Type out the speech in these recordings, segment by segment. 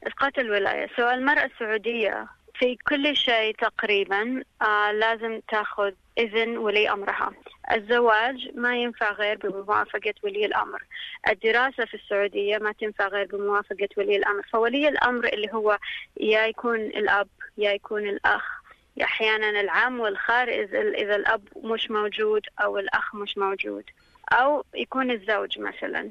إسقاط الولاية، سواء المرأة السعودية في كل شيء تقريبا لازم تأخذ إذن ولي أمرها. الزواج ما ينفع غير بموافقة ولي الأمر. الدراسة في السعودية ما تنفع غير بموافقة ولي الأمر. فولي الأمر اللي هو يا يكون الأب يا يكون الأخ، أحيانا العم والخال إذا الأب مش موجود أو الأخ مش موجود، أو يكون الزوج مثلا.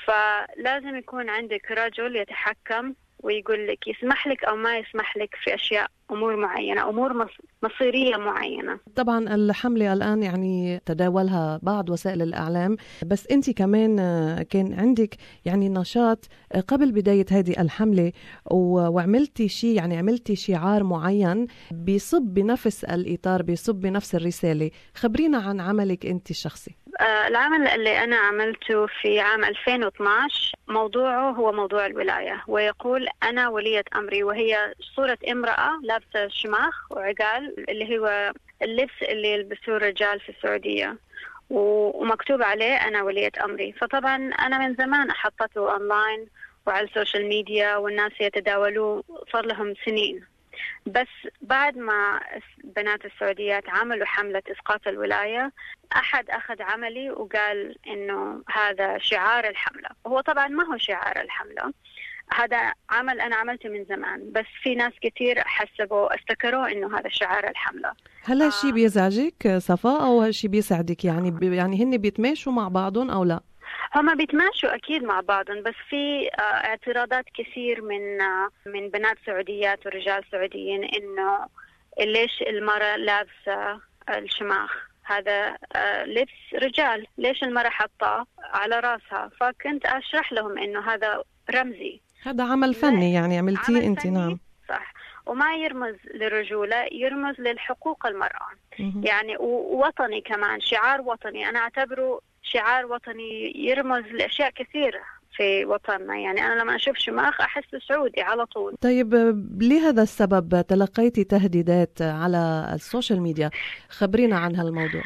فلازم يكون عندك رجل يتحكم ويقول لك يسمح لك أو ما يسمح لك في أشياء، أمور معينة، أمور مصيرية معينة. طبعا الحملة الآن يعني تداولها بعض وسائل الإعلام، بس أنت كمان كان عندك يعني نشاط قبل بداية هذه الحملة وعملتي شيء، يعني عملتي شعار معين بيصب بنفس الإطار، بيصب بنفس الرسالة. خبرينا عن عملك أنت الشخصي. العمل اللي أنا عملته في عام 2012 موضوعه هو موضوع الولاية، ويقول أنا ولية أمري، وهي صورة امرأة لابسة شماغ وعقال اللي هو اللبس اللي يلبسوه الرجال في السعودية، ومكتوب عليه أنا ولية أمري. فطبعا أنا من زمان أحطته أونلاين وعلى السوشيال ميديا والناس يتداولوه، صار لهم سنين. بس بعد ما بنات السعوديات عملوا حملة إسقاط الولاية، أحد أخذ عملي وقال إنه هذا شعار الحملة. هو طبعا ما هو شعار الحملة، هذا عمل أنا عملته من زمان، بس في ناس كتير افتكروا إنه هذا شعار الحملة. هل هالشي بيزعجك صفاء أو هالشي بيسعدك؟ يعني هن بيتماشوا مع بعضهم أو لا؟ هما بيتماشوا أكيد مع بعضهم، بس في اعتراضات كثير من بنات سعوديات ورجال سعوديين إنه ليش المرأة لابسة الشماغ؟ هذا لبس رجال، ليش المرأة حطاه على راسها؟ فكنت أشرح لهم إنه هذا رمزي، هذا عمل فني يعني عملتيه أنت. نعم صح، وما يرمز للرجولة، يرمز للحقوق المرأة. يعني ووطني كمان، شعار وطني. أنا أعتبره شعار وطني يرمز لأشياء كثيرة في وطننا. يعني أنا لما أشوف شماغ أحس سعودي على طول. طيب لهذا السبب تلقيتي تهديدات على السوشيال ميديا، خبرينا عن هالموضوع.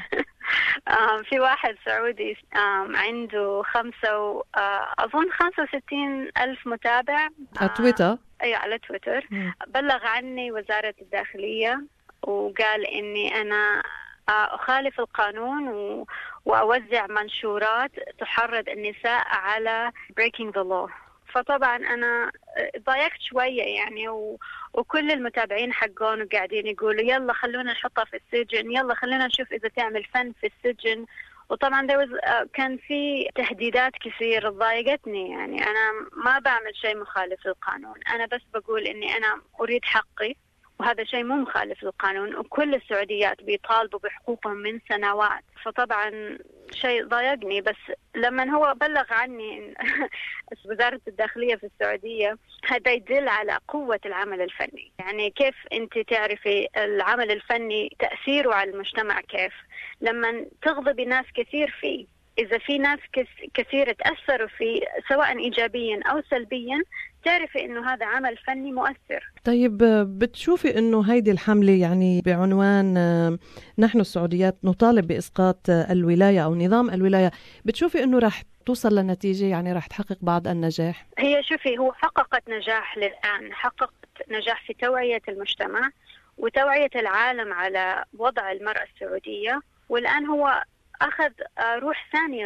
في واحد سعودي عنده أظن 65 ألف متابع على تويتر. أي على تويتر. بلغ عني وزارة الداخلية وقال إني أنا أخالف القانون وأوزع منشورات تحرض النساء على breaking the law. فطبعا أنا ضايقت شوية يعني، وكل المتابعين حقون قاعدين يقولوا يلا خلونا نحطها في السجن، يلا خلونا نشوف إذا تعمل فن في السجن. وطبعا كان في تهديدات كثير ضايقتني. يعني أنا ما بعمل شيء مخالف للقانون، أنا بس بقول إني أنا أريد حقي، وهذا شيء مو مخالف للقانون، وكل السعوديات بيطالبوا بحقوقهم من سنوات. فطبعا شيء ضايقني. بس لما هو بلغ عني وزارة الداخلية في السعودية، هذا يدل على قوة العمل الفني. يعني كيف أنت تعرفي العمل الفني تأثيره على المجتمع، كيف لما تغضبي ناس كثير فيه، إذا في ناس كثير تأثروا فيه سواء إيجابيا أو سلبيا، تعرفي إنه هذا عمل فني مؤثر. طيب بتشوفي إنه هيدي الحملة يعني بعنوان نحن السعوديات نطالب بإسقاط الولاية أو نظام الولاية، بتشوفي إنه راح توصل لنتيجة، يعني راح تحقق بعض النجاح؟ هي شوفي، هو حققت نجاح للآن، حققت نجاح في توعية المجتمع وتوعية العالم على وضع المرأة السعودية. والآن هو أخذ روح ثانية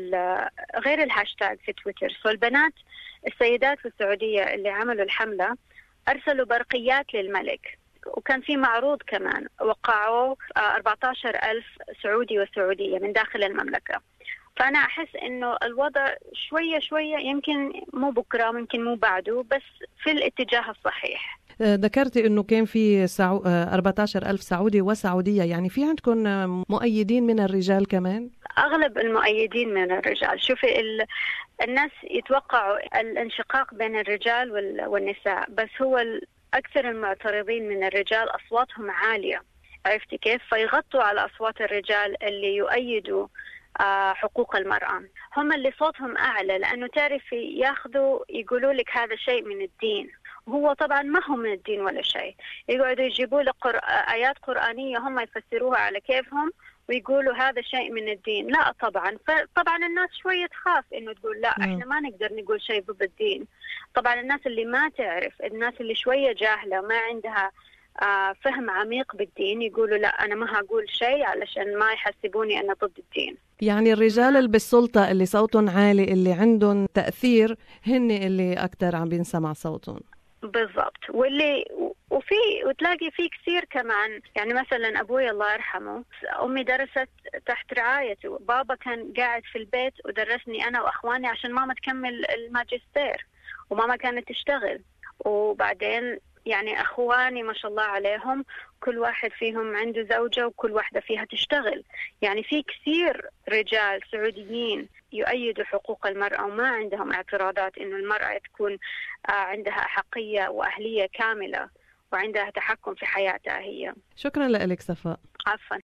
غير الهاشتاج في تويتر. فالبنات السيدات في السعودية اللي عملوا الحملة أرسلوا برقيات للملك، وكان في معروض كمان وقعوا 14,000 سعودي وسعودية من داخل المملكة. فأنا أحس إنه الوضع شوية شوية، يمكن مو بكرة ممكن مو بعده، بس في الاتجاه الصحيح. ذكرتي إنه كان في 14,000 سعودي وسعودية، يعني في عندكم مؤيدين من الرجال كمان؟ أغلب المؤيدين من الرجال. شوفي الناس يتوقعوا الانشقاق بين الرجال والنساء، بس هو أكثر المعترضين من الرجال أصواتهم عالية، عرفتي كيف؟ فيغطوا على أصوات الرجال اللي يؤيدوا حقوق المرأة. هم اللي صوتهم أعلى، لأنه تعرفي يقولوا لك هذا شيء من الدين، وهو طبعا ما هو من الدين ولا شيء. يقعدوا يجيبوا لك آيات قرآنية هم يفسروها على كيفهم، ويقولوا هذا شيء من الدين. لا طبعا، فطبعا الناس شوية تخاف إنه تقول لا إحنا ما نقدر نقول شيء ضد الدين. طبعا الناس اللي ما تعرف، الناس اللي شوية جاهلة ما عندها فهم عميق بالدين، يقولوا لا أنا ما هقول شيء علشان ما يحسبوني أنا ضد الدين. يعني الرجال اللي بالسلطة اللي صوتهم عالي، اللي عندهم تأثير، هن اللي أكتر عم بينسمع صوتهم. بالضبط. وتلاقي في كثير كمان، يعني مثلا أبوي الله يرحمه، أمي درست تحت رعايته، بابا كان قاعد في البيت ودرسني أنا وأخواني عشان ماما تكمل الماجستير، وماما كانت تشتغل. وبعدين يعني أخواني ما شاء الله عليهم كل واحد فيهم عنده زوجة وكل واحدة فيها تشتغل. يعني في كثير رجال سعوديين يؤيدوا حقوق المرأة وما عندهم اعتراضات إنه المرأة تكون عندها أحقية وأهلية كاملة وعندها تحكم في حياتها هي. شكرا لك صفاء. عفوا.